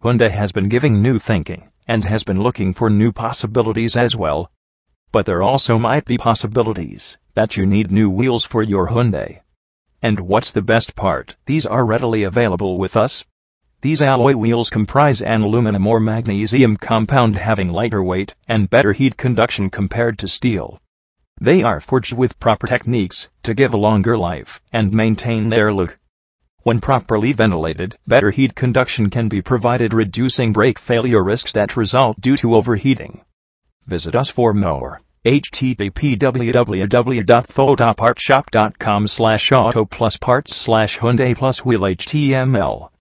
Hyundai has been giving new thinking, and has been looking for new possibilities as well. But there also might be possibilities that you need new wheels for your Hyundai. And what's the best part? These are readily available with us. These alloy wheels comprise an aluminum or magnesium compound having lighter weight and better heat conduction compared to steel. They are forged with proper techniques to give a longer life and maintain their look. When properly ventilated, better heat conduction can be provided, reducing brake failure risks that result due to overheating. Visit us for more. http://www.photopartshop.com/auto plus parts/Hyundai plus wheel HTML